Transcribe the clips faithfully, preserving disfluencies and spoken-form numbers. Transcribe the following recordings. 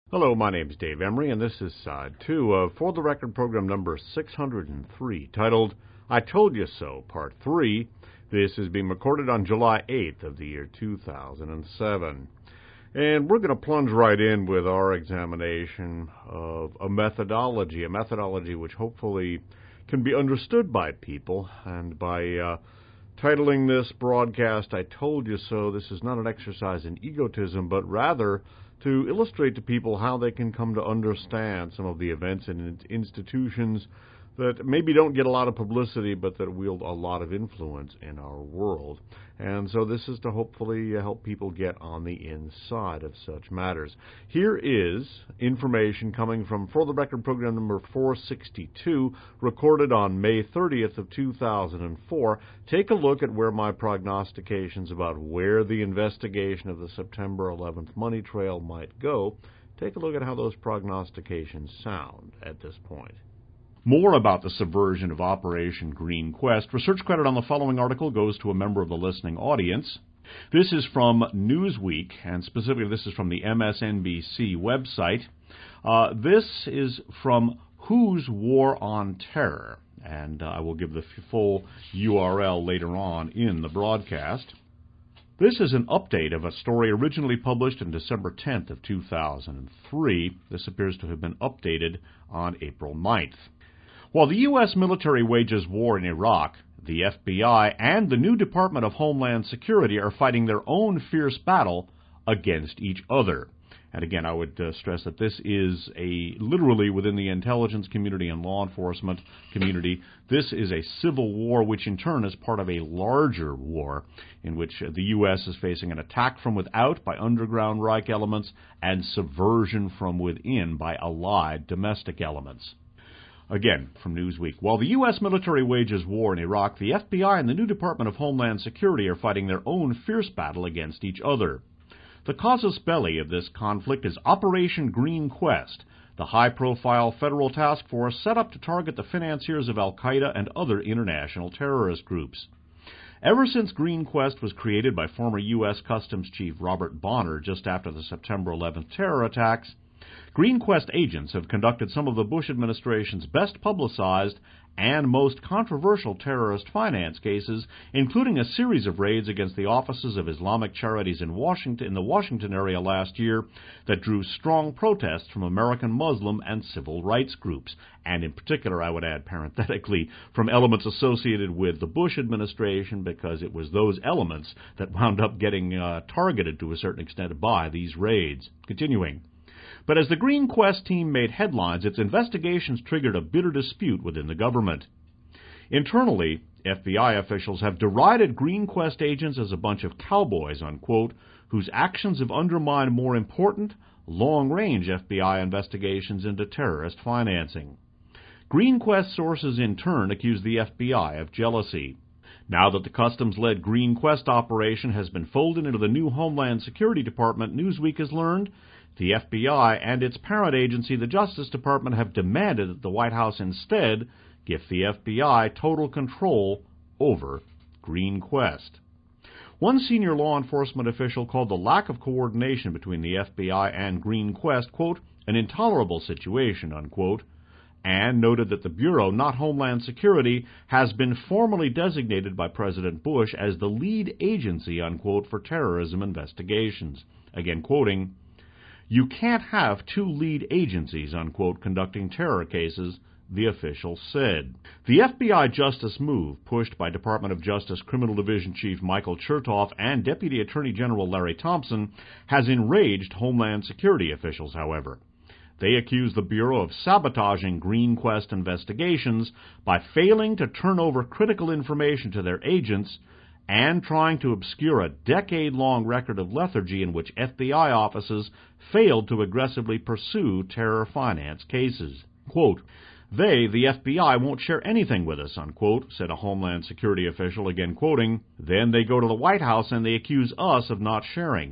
Hello, my name is Dave Emery, and this is Side two of For the Record program number six hundred three, titled I Told You So, Part three. This is being recorded on July eighth of the year two thousand seven. And we're going to plunge right in with our examination of a methodology, a methodology which hopefully can be understood by people. And by uh, titling this broadcast, I Told You So, this is not an exercise in egotism, but rather to illustrate to people how they can come to understand some of the events and institutions that maybe don't get a lot of publicity, but that wield a lot of influence in our world. And so this is to hopefully help people get on the inside of such matters. Here is information coming from For the Record program number four sixty-two, recorded on May thirtieth of two thousand four. Take a look at where my prognostications about where the investigation of the September eleventh money trail might go. Take a look at how those prognostications sound at this point. More about the subversion of Operation Green Quest. Research credit on the following article goes to a member of the listening audience. This is from Newsweek, and specifically this is from the M S N B C website. Uh, this is from Whose War on Terror, and uh, I will give the f- full U R L later on in the broadcast. This is an update of a story originally published on December tenth of two thousand three. This appears to have been updated on April ninth. While the U S military wages war in Iraq, the F B I and the new Department of Homeland Security are fighting their own fierce battle against each other. And again, I would uh, stress that this is a literally within the intelligence community and law enforcement community. This is a civil war, which in turn is part of a larger war in which the U S is facing an attack from without by underground Reich elements and subversion from within by allied domestic elements. Again, from Newsweek, while the U S military wages war in Iraq, the F B I and the new Department of Homeland Security are fighting their own fierce battle against each other. The casus belli of this conflict is Operation Green Quest, the high-profile federal task force set up to target the financiers of al-Qaeda and other international terrorist groups. Ever since Green Quest was created by former U S Customs Chief Robert Bonner just after the September eleventh terror attacks, Green Quest agents have conducted some of the Bush administration's best publicized and most controversial terrorist finance cases, including a series of raids against the offices of Islamic Charities in Washington, in the Washington area last year that drew strong protests from American Muslim and civil rights groups, and in particular, I would add parenthetically, from elements associated with the Bush administration, because it was those elements that wound up getting uh, targeted to a certain extent by these raids. Continuing. But as the Green Quest team made headlines, its investigations triggered a bitter dispute within the government. Internally, F B I officials have derided Green Quest agents as a bunch of cowboys, unquote, whose actions have undermined more important, long-range F B I investigations into terrorist financing. Green Quest sources in turn accuse the F B I of jealousy. Now that the Customs-led Green Quest operation has been folded into the new Homeland Security Department, Newsweek has learned the F B I and its parent agency, the Justice Department, have demanded that the White House instead give the F B I total control over Green Quest. One senior law enforcement official called the lack of coordination between the F B I and Green Quest, quote, an intolerable situation, unquote, and noted that the Bureau, not Homeland Security, has been formally designated by President Bush as the lead agency, unquote, for terrorism investigations. Again, quoting, you can't have two lead agencies, unquote, conducting terror cases, the official said. The F B I justice move, pushed by Department of Justice Criminal Division Chief Michael Chertoff and Deputy Attorney General Larry Thompson, has enraged Homeland Security officials, however. They accuse the Bureau of sabotaging Green Quest investigations by failing to turn over critical information to their agents and trying to obscure a decade-long record of lethargy in which F B I offices failed to aggressively pursue terror finance cases. Quote, they, the F B I, won't share anything with us, unquote, said a Homeland Security official, again quoting, then they go to the White House and they accuse us of not sharing.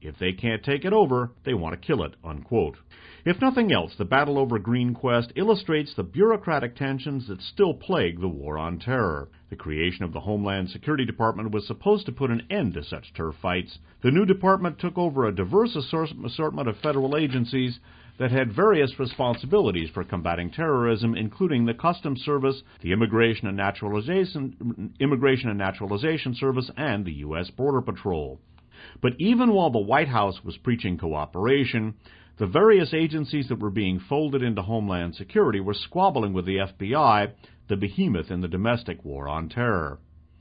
If they can't take it over, they want to kill it, unquote. If nothing else, the battle over GreenQuest illustrates the bureaucratic tensions that still plague the war on terror. The creation of the Homeland Security Department was supposed to put an end to such turf fights. The new department took over a diverse assortment of federal agencies that had various responsibilities for combating terrorism, including the Customs Service, the Immigration and Naturalization, Immigration and Naturalization Service, and the U S Border Patrol. But even while the White House was preaching cooperation, the various agencies that were being folded into Homeland Security were squabbling with the F B I, the behemoth in the domestic war on terror.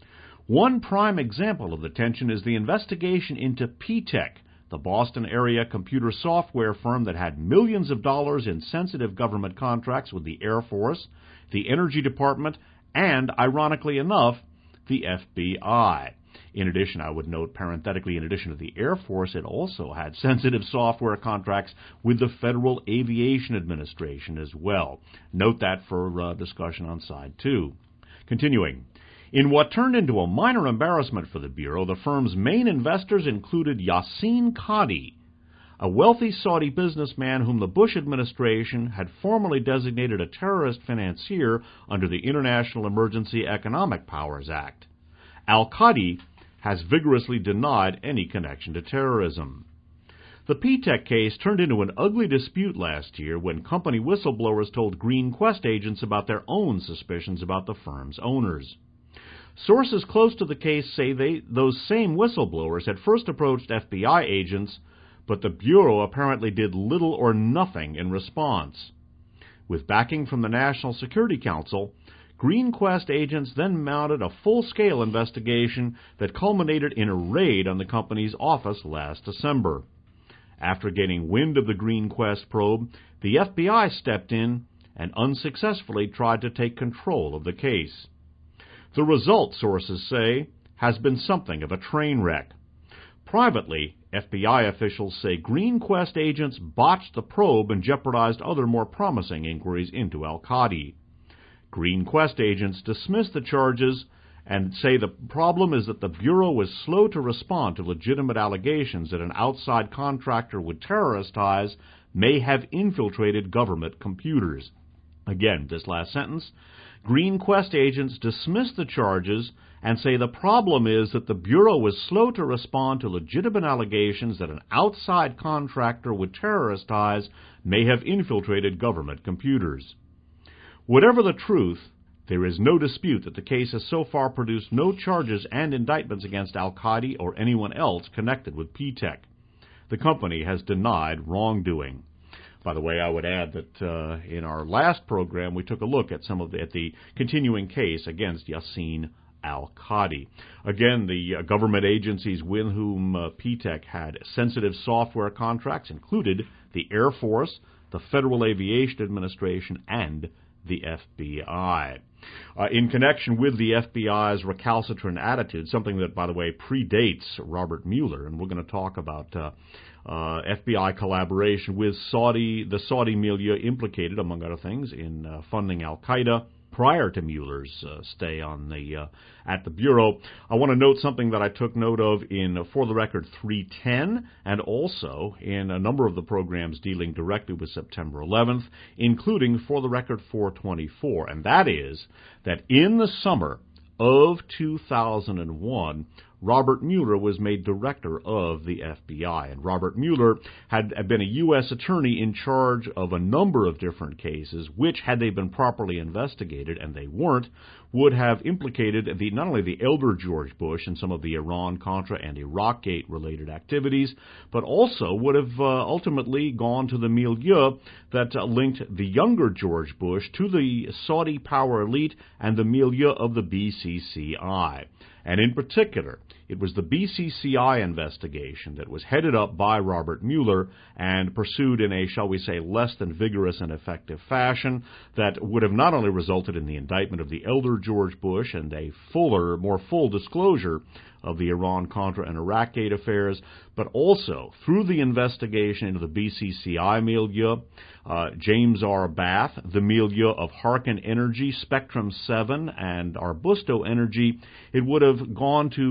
One prime example of the tension is the investigation into P TEC, the Boston area computer software firm that had millions of dollars in sensitive government contracts with the Air Force, the Energy Department, and, ironically enough, the F B I. In addition, I would note parenthetically, in addition to the Air Force, it also had sensitive software contracts with the Federal Aviation Administration as well. Note that for uh, discussion on side two. Continuing. In what turned into a minor embarrassment for the Bureau, the firm's main investors included Yassin Qadhi, a wealthy Saudi businessman whom the Bush administration had formally designated a terrorist financier under the International Emergency Economic Powers Act. Al-Qadhi has vigorously denied any connection to terrorism. The P TEC case turned into an ugly dispute last year when company whistleblowers told GreenQuest agents about their own suspicions about the firm's owners. Sources close to the case say they, those same whistleblowers had first approached F B I agents, but the Bureau apparently did little or nothing in response. With backing from the National Security Council, GreenQuest agents then mounted a full-scale investigation that culminated in a raid on the company's office last December. After getting wind of the GreenQuest probe, the F B I stepped in and unsuccessfully tried to take control of the case. The result, sources say, has been something of a train wreck. Privately, F B I officials say GreenQuest agents botched the probe and jeopardized other more promising inquiries into Al-Qadhi. GreenQuest agents dismiss the charges and say the problem is that the Bureau was slow to respond to legitimate allegations that an outside contractor with terrorist ties may have infiltrated government computers. Again, this last sentence, GreenQuest agents dismiss the charges and say the problem is that the Bureau was slow to respond to legitimate allegations that an outside contractor with terrorist ties may have infiltrated government computers. Whatever the truth, there is no dispute that the case has so far produced no charges and indictments against Al-Qadhi or anyone else connected with P TEC. The company has denied wrongdoing. By the way, I would add that uh, in our last program, we took a look at some of the, at the continuing case against Yassin Al-Qadhi. Again, the uh, government agencies with whom uh, P TEC had sensitive software contracts included the Air Force, the Federal Aviation Administration, and the F B I. Uh, in connection with the F B I's recalcitrant attitude, something that, by the way, predates Robert Mueller, and we're going to talk about uh, uh, F B I collaboration with Saudi, the Saudi milieu implicated, among other things, in uh, funding Al-Qaeda prior to Mueller's uh, stay on the uh, at the Bureau. I want to note something that I took note of in, uh, For the Record, three ten, and also in a number of the programs dealing directly with September eleventh, including For the Record four twenty-four, and that is that in the summer of two thousand one, Robert Mueller was made director of the F B I. And Robert Mueller had been a U S attorney in charge of a number of different cases, which, had they been properly investigated, and they weren't, would have implicated the, not only the elder George Bush in some of the Iran-Contra and Iraqgate-related activities, but also would have uh, ultimately gone to the milieu that uh, linked the younger George Bush to the Saudi power elite and the milieu of the B C C I. And in particular, it was the B C C I investigation that was headed up by Robert Mueller and pursued in a, shall we say, less than vigorous and effective fashion that would have not only resulted in the indictment of the elder George Bush and a fuller, more full disclosure of the Iran-Contra and Iraqgate affairs, but also through the investigation into the B C C I milieu, uh, James R. Bath, the milieu of Harken Energy, Spectrum seven, and Arbusto Energy, it would have gone to the young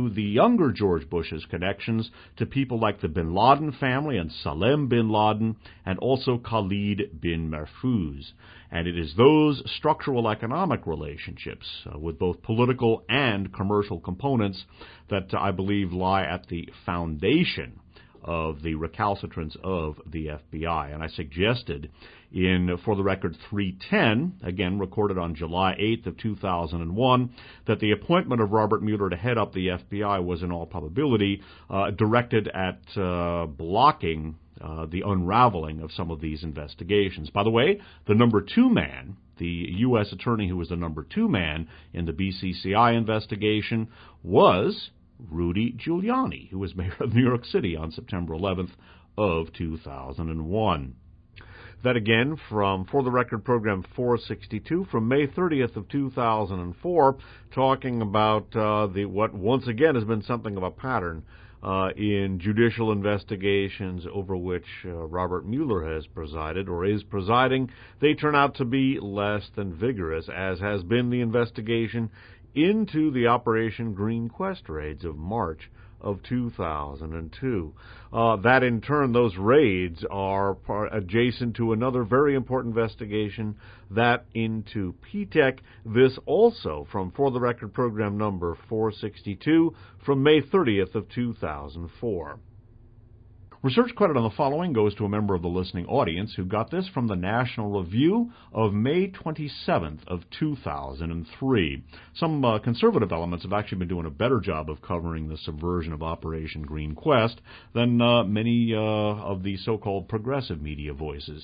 younger George Bush's connections to people like the bin Laden family and Salem bin Laden, and also Khalid bin Mahfouz. And it is those structural economic relationships uh, with both political and commercial components that uh, I believe lie at the foundation of the recalcitrance of the F B I. And I suggested in, for the record, three ten, again recorded on July eighth of two thousand one, that the appointment of Robert Mueller to head up the F B I was in all probability uh, directed at uh, blocking uh, the unraveling of some of these investigations. By the way, the number two man, the U S attorney who was the number two man in the B C C I investigation, was Rudy Giuliani, who was mayor of New York City on September eleventh of two thousand one. That again from For the Record program four sixty-two from May thirtieth of two thousand four, talking about uh, the what once again has been something of a pattern uh, in judicial investigations over which uh, Robert Mueller has presided or is presiding. They turn out to be less than vigorous, as has been the investigation into the Operation Green Quest raids of March of two thousand two. Uh, that in turn, those raids are par- adjacent to another very important investigation, that into P TEC. This also from For the Record program number four sixty-two from May thirtieth of two thousand four. Research credit on the following goes to a member of the listening audience who got this from the National Review of May twenty-seventh of two thousand three. Some uh, conservative elements have actually been doing a better job of covering the subversion of Operation Green Quest than uh, many uh, of the so-called progressive media voices.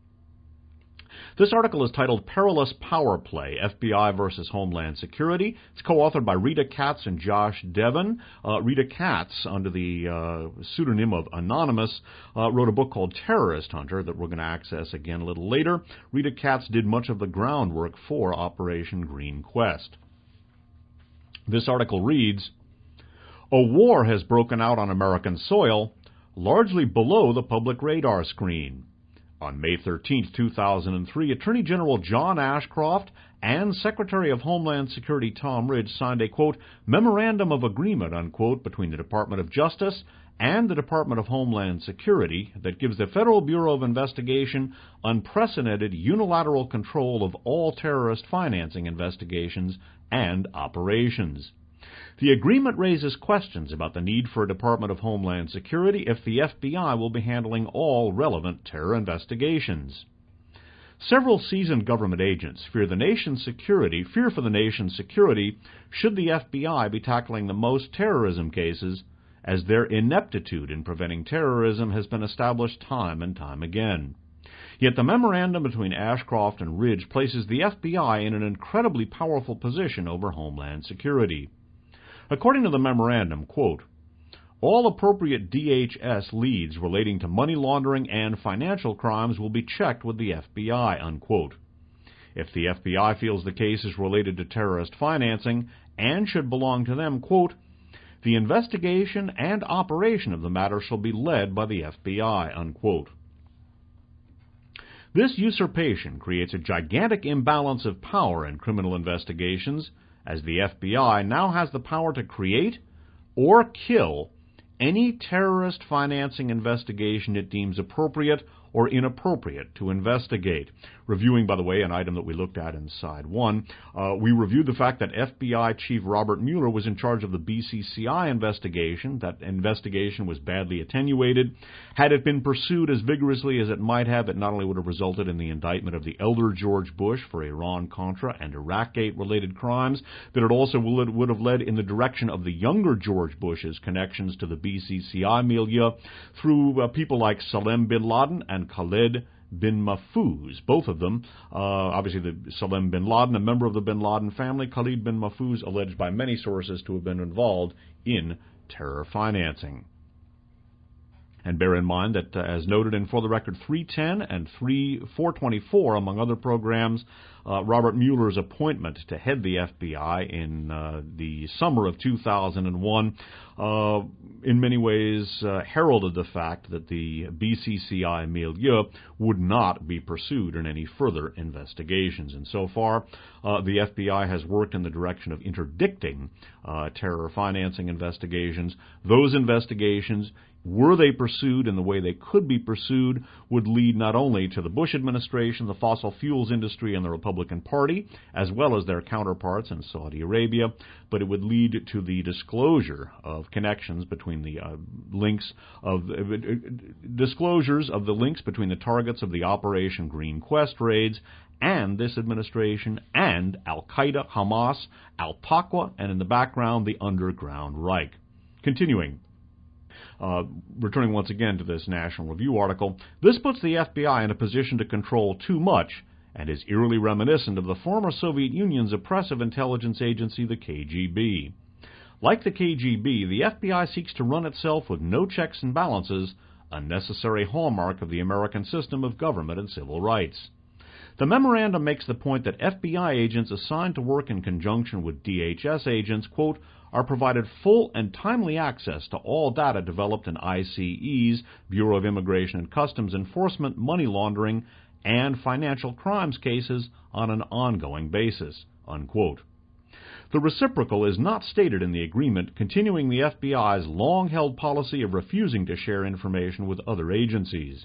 This article is titled Perilous Power Play, F B I versus Homeland Security. It's co-authored by Rita Katz and Josh Devon. Uh, Rita Katz, under the uh, pseudonym of Anonymous, uh, wrote a book called Terrorist Hunter that we're going to access again a little later. Rita Katz did much of the groundwork for Operation Green Quest. This article reads, "A war has broken out on American soil, largely below the public radar screen." On May thirteenth, two thousand three, Attorney General John Ashcroft and Secretary of Homeland Security Tom Ridge signed a, quote, memorandum of agreement, unquote, between the Department of Justice and the Department of Homeland Security that gives the Federal Bureau of Investigation unprecedented unilateral control of all terrorist financing investigations and operations. The agreement raises questions about the need for a Department of Homeland Security if the F B I will be handling all relevant terror investigations. Several seasoned government agents fear the nation's security, fear for the nation's security should the F B I be tackling the most terrorism cases, as their ineptitude in preventing terrorism has been established time and time again. Yet the memorandum between Ashcroft and Ridge places the F B I in an incredibly powerful position over Homeland Security. According to the memorandum, quote, all appropriate D H S leads relating to money laundering and financial crimes will be checked with the F B I, unquote. If the F B I feels the case is related to terrorist financing and should belong to them, quote, the investigation and operation of the matter shall be led by the F B I, unquote. This usurpation creates a gigantic imbalance of power in criminal investigations, as the F B I now has the power to create or kill any terrorist financing investigation it deems appropriate or inappropriate to investigate. Reviewing, by the way, an item that we looked at in Side one, uh, we reviewed the fact that F B I Chief Robert Mueller was in charge of the B C C I investigation. That investigation was badly attenuated. Had it been pursued as vigorously as it might have, it not only would have resulted in the indictment of the elder George Bush for Iran-Contra and Iraq-Gate-related crimes, but it also would have led in the direction of the younger George Bush's connections to the B C C I milieu through uh, people like Salem bin Laden and Khalid bin Mahfouz, both of them, uh, obviously the Salem bin Laden, a member of the bin Laden family, Khalid bin Mahfouz, alleged by many sources to have been involved in terror financing. And bear in mind that, uh, as noted in For the Record three ten and four twenty-four, among other programs, uh, Robert Mueller's appointment to head the F B I in uh, the summer of two thousand one uh, in many ways uh, heralded the fact that the B C C I milieu would not be pursued in any further investigations. And so far, uh, the F B I has worked in the direction of interdicting uh, terror financing investigations. Those investigations, were they pursued in the way they could be pursued, would lead not only to the Bush administration, the fossil fuels industry, and the Republican Party, as well as their counterparts in Saudi Arabia, but it would lead to the disclosure of connections between the uh, links of uh, disclosures of the links between the targets of the Operation Green Quest raids and this administration and Al-Qaeda, Hamas, Al-Taqwa, and in the background, the Underground Reich. Continuing. Uh, returning once again to this National Review article, this puts the F B I in a position to control too much and is eerily reminiscent of the former Soviet Union's oppressive intelligence agency, the K G B. Like the K G B, the F B I seeks to run itself with no checks and balances, a necessary hallmark of the American system of government and civil rights. The memorandum makes the point that F B I agents assigned to work in conjunction with D H S agents, quote, are provided full and timely access to all data developed in I C E's, Bureau of Immigration and Customs Enforcement, money laundering, and financial crimes cases on an ongoing basis, unquote. The reciprocal is not stated in the agreement, continuing the F B I's long-held policy of refusing to share information with other agencies.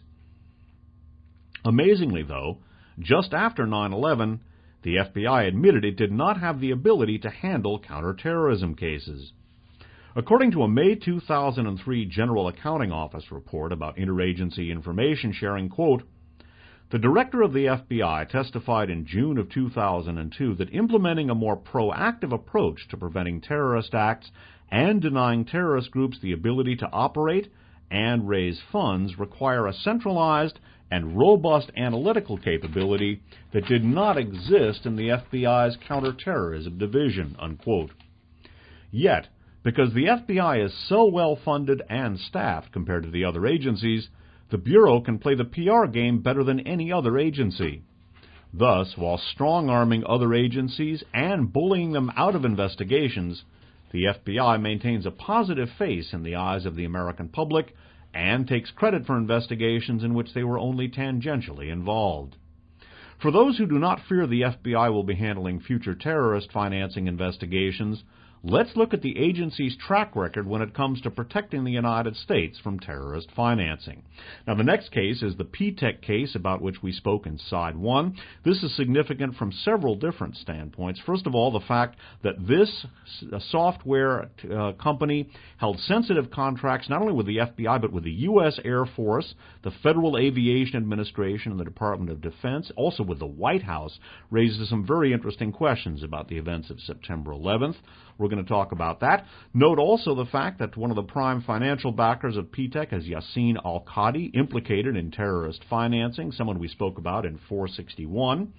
Amazingly, though, just after nine eleven, the F B I admitted it did not have the ability to handle counterterrorism cases. According to a May two thousand three General Accounting Office report about interagency information sharing, quote, the director of the F B I testified in June of two thousand two that implementing a more proactive approach to preventing terrorist acts and denying terrorist groups the ability to operate and raise funds require a centralized and robust analytical capability that did not exist in the F B I's counterterrorism division, unquote. Yet, because the F B I is so well funded and staffed compared to the other agencies, the Bureau can play the P R game better than any other agency. Thus, while strong-arming other agencies and bullying them out of investigations, the F B I maintains a positive face in the eyes of the American public and takes credit for investigations in which they were only tangentially involved. For those who do not fear the F B I will be handling future terrorist financing investigations, let's look at the agency's track record when it comes to protecting the United States from terrorist financing. Now, the next case is the P TEC case about which we spoke in Side one. This is significant from several different standpoints. First of all, the fact that this uh, software uh, company held sensitive contracts not only with the F B I but with the U S Air Force, the Federal Aviation Administration, and the Department of Defense, also with the White House, raises some very interesting questions about the events of September eleventh. We're going to talk about that. Note also the fact that one of the prime financial backers of P TEC is Yassin Al-Qadi, implicated in terrorist financing, someone we spoke about in four sixty-one.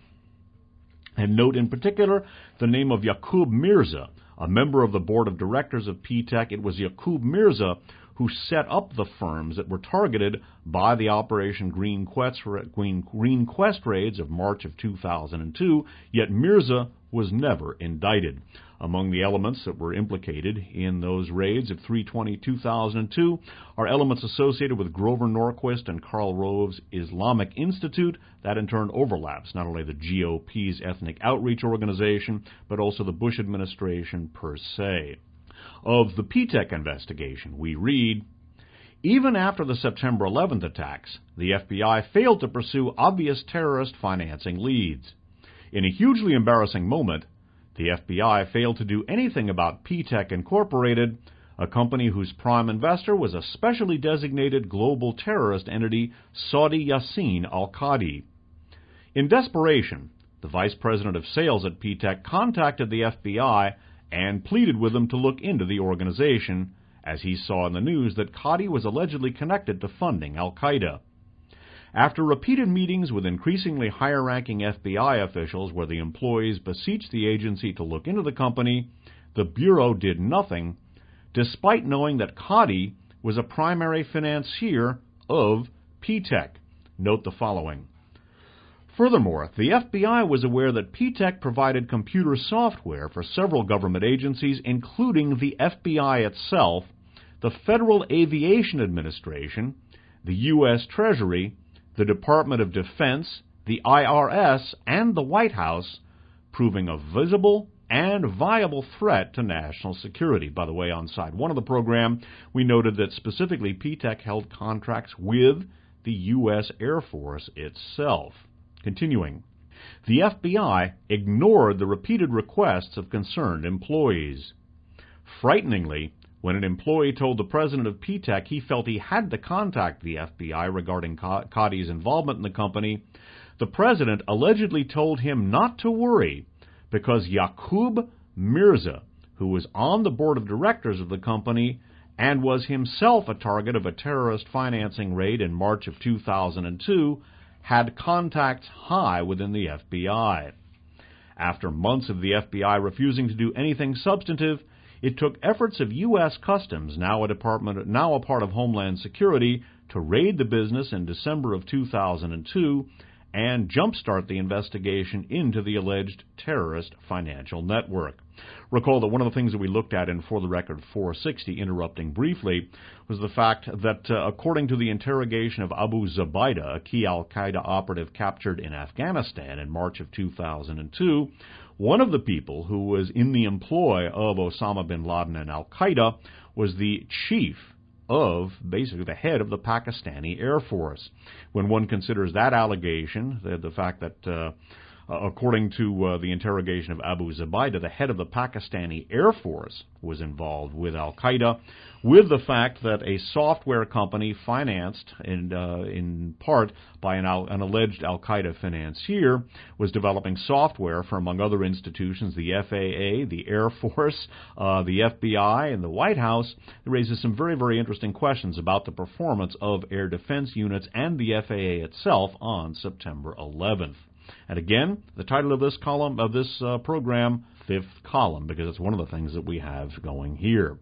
And note in particular the name of Yaqub Mirza, a member of the board of directors of P TEC. It was Yaqub Mirza who set up the firms that were targeted by the Operation Green Quest, Green, Green Quest raids of March of two thousand two, yet Mirza was never indicted. Among the elements that were implicated in those raids of three twenty two thousand two are elements associated with Grover Norquist and Karl Rove's Islamic Institute. That in turn overlaps not only the G O P's ethnic outreach organization, but also the Bush administration per se. Of the P TEC investigation, we read, even after the September eleventh attacks, the F B I failed to pursue obvious terrorist financing leads. In a hugely embarrassing moment, the F B I failed to do anything about P TEC Incorporated, a company whose prime investor was a specially designated global terrorist entity, Saudi Yassin Al-Qadi. In desperation, the vice president of sales at P TEC contacted the F B I and pleaded with them to look into the organization, as he saw in the news that Qadi was allegedly connected to funding Al-Qaeda. After repeated meetings with increasingly higher-ranking F B I officials where the employees beseeched the agency to look into the company, the Bureau did nothing, despite knowing that Qadi was a primary financier of P TEC. Note the following. Furthermore, the F B I was aware that P TEC provided computer software for several government agencies, including the F B I itself, the Federal Aviation Administration, the U S Treasury, the Department of Defense, the I R S, and the White House, proving a visible and viable threat to national security. By the way, on side one of the program, we noted that specifically P TEC held contracts with the U S Air Force itself. Continuing, the F B I ignored the repeated requests of concerned employees. Frighteningly, when an employee told the president of P TEC he felt he had to contact the F B I regarding Coddy's involvement in the company, the president allegedly told him not to worry because Yaqub Mirza, who was on the board of directors of the company and was himself a target of a terrorist financing raid in March of two thousand two, had contacts high within the F B I. After months of the F B I refusing to do anything substantive, it took efforts of U S Customs, now a department, now a part of Homeland Security, to raid the business in December of two thousand two and jumpstart the investigation into the alleged terrorist financial network. Recall that one of the things that we looked at in For the Record four sixty, interrupting briefly, was the fact that uh, according to the interrogation of Abu Zubaydah, a key al-Qaeda operative captured in Afghanistan in March of two thousand two, one of the people who was in the employ of Osama bin Laden and al-Qaeda was the chief of, basically the head of the Pakistani Air Force. When one considers that allegation, the, the fact that uh, Uh, according to uh, the interrogation of Abu Zubaydah, the head of the Pakistani Air Force was involved with al-Qaeda, with the fact that a software company financed in, uh, in part by an, al- an alleged al-Qaeda financier was developing software for, among other institutions, the F A A, the Air Force, uh, the F B I, and the White House. It raises some very, very interesting questions about the performance of air defense units and the F A A itself on September eleventh. And again, the title of this column, of this uh, program, Fifth Column, because it's one of the things that we have going here.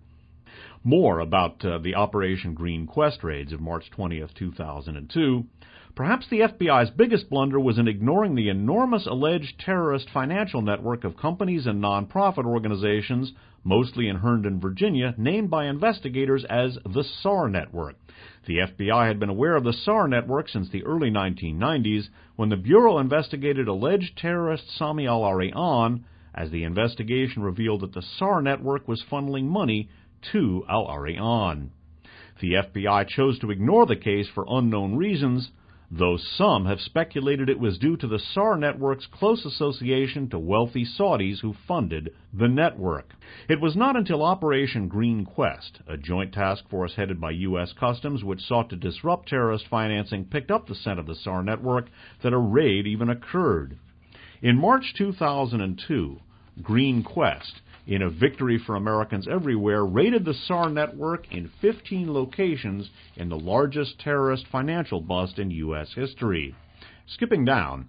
More about uh, the Operation Green Quest raids of March twentieth, two thousand two. Perhaps the F B I's biggest blunder was in ignoring the enormous alleged terrorist financial network of companies and nonprofit organizations, mostly in Herndon, Virginia, named by investigators as the S A R Network. The F B I had been aware of the S A R network since the early nineteen nineties, when the Bureau investigated alleged terrorist Sami al-Arian, as the investigation revealed that the S A R network was funneling money to al-Arian. The F B I chose to ignore the case for unknown reasons, though some have speculated it was due to the S A R network's close association to wealthy Saudis who funded the network. It was not until Operation Green Quest, a joint task force headed by U S Customs which sought to disrupt terrorist financing, picked up the scent of the S A R network, that a raid even occurred. In March two thousand two, Green Quest, in a victory for Americans everywhere, raided the S A R network in fifteen locations in the largest terrorist financial bust in U S history. Skipping down.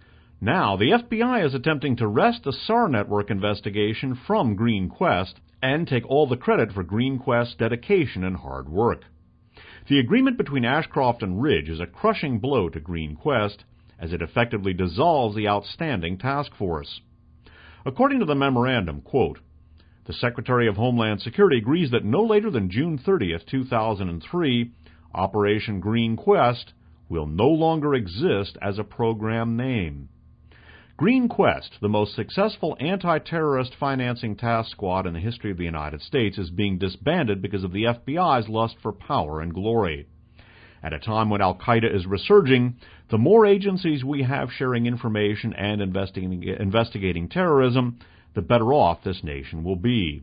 Now, the F B I is attempting to wrest the S A R network investigation from Green Quest and take all the credit for Green Quest's dedication and hard work. The agreement between Ashcroft and Ridge is a crushing blow to Green Quest, as it effectively dissolves the outstanding task force. According to the memorandum, quote, the Secretary of Homeland Security agrees that no later than June thirtieth, two thousand three, Operation Green Quest will no longer exist as a program name. Green Quest, the most successful anti-terrorist financing task squad in the history of the United States, is being disbanded because of the F B I's lust for power and glory. At a time when al-Qaeda is resurging, the more agencies we have sharing information and investigating, investigating terrorism, the better off this nation will be.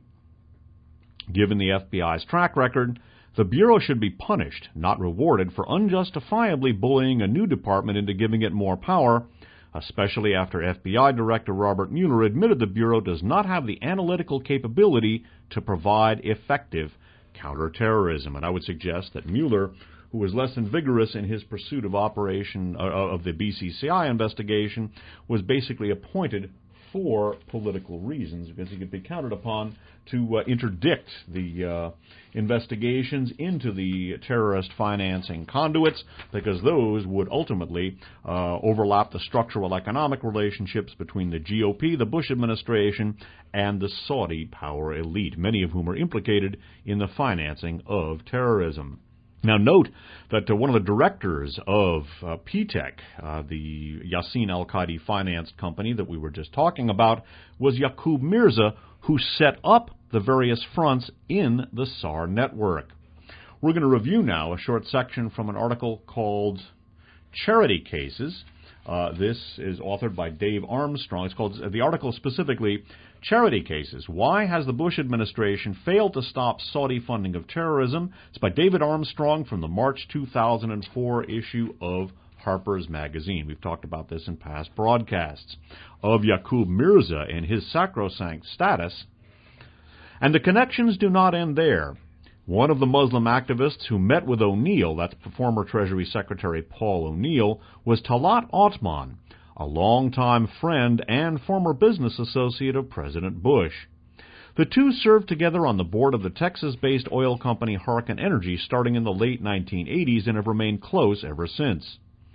Given the F B I's track record, the Bureau should be punished, not rewarded, for unjustifiably bullying a new department into giving it more power, especially after F B I Director Robert Mueller admitted the Bureau does not have the analytical capability to provide effective counterterrorism. And I would suggest that Mueller, who was less than vigorous in his pursuit of operation uh, of the B C C I investigation, was basically appointed for political reasons, because he could be counted upon to uh, interdict the uh, investigations into the terrorist financing conduits, because those would ultimately uh, overlap the structural economic relationships between the G O P, the Bush administration, and the Saudi power elite, many of whom are implicated in the financing of terrorism. Now note that uh, one of the directors of uh, P TEC, uh, the Yassin al-Qadi financed company that we were just talking about, was Yaqub Mirza, who set up the various fronts in the S A R network. We're going to review now a short section from an article called Charity Cases. Uh, this is authored by Dave Armstrong. It's called, the article specifically, Charity Cases. Why has the Bush administration failed to stop Saudi funding of terrorism? It's by David Armstrong from the March two thousand four issue of Harper's Magazine. We've talked about this in past broadcasts. Of Yaqub Mirza and his sacrosanct status. And the connections do not end there. One of the Muslim activists who met with O'Neill, that's former Treasury Secretary Paul O'Neill, was Talat Othman, a longtime friend and former business associate of President Bush. The two served together on the board of the Texas-based oil company Harken Energy starting in the late nineteen eighties and have remained close ever since.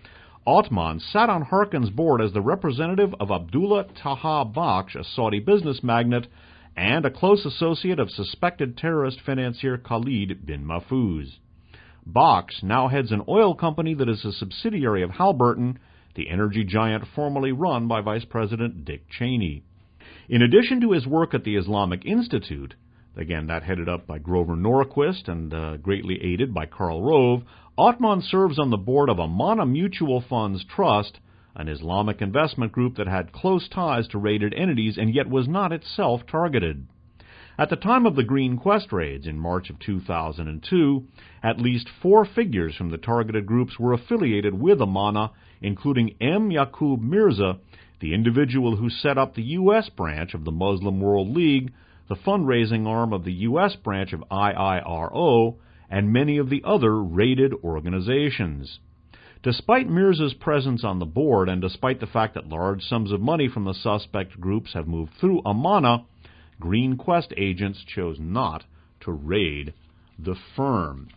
Othman sat on Harken's board as the representative of Abdullah Taha Baksh, a Saudi business magnate, and a close associate of suspected terrorist financier Khalid bin Mahfouz. Baksh now heads an oil company that is a subsidiary of Halliburton, the energy giant formerly run by Vice President Dick Cheney. In addition to his work at the Islamic Institute, again that headed up by Grover Norquist and uh, greatly aided by Karl Rove, Othman serves on the board of Amana Mutual Funds Trust, an Islamic investment group that had close ties to raided entities and yet was not itself targeted. At the time of the Green Quest raids in March of two thousand two, at least four figures from the targeted groups were affiliated with Amana, including M. Yaqub Mirza, the individual who set up the U S branch of the Muslim World League, the fundraising arm of the U S branch of I I R O, and many of the other raided organizations. Despite Mirza's presence on the board, and despite the fact that large sums of money from the suspect groups have moved through Amana, Green Quest agents chose not to raid the firm.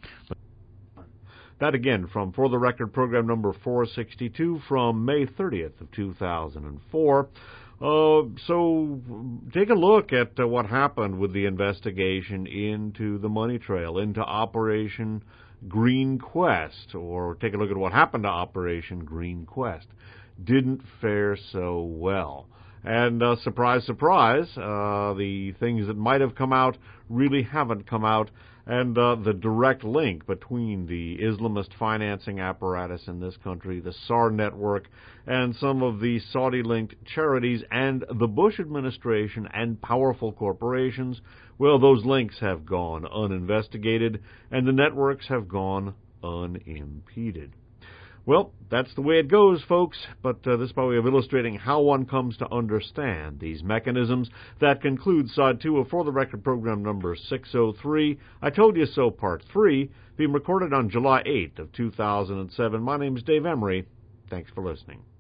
That again from For the Record program number four sixty-two from May thirtieth of two thousand four. Uh, so take a look at uh, what happened with the investigation into the money trail, into Operation Green Quest, or take a look at what happened to Operation Green Quest. Didn't fare so well. And uh, surprise, surprise, uh, the things that might have come out really haven't come out, and uh, the direct link between the Islamist financing apparatus in this country, the S A R network, and some of the Saudi-linked charities and the Bush administration and powerful corporations, well, those links have gone uninvestigated, and the networks have gone unimpeded. Well, that's the way it goes, folks, but uh, this is by way of illustrating how one comes to understand these mechanisms. That concludes Side two of For the Record program number six oh three. I Told You So Part three, being recorded on July eighth of two thousand seven. My name is Dave Emery. Thanks for listening.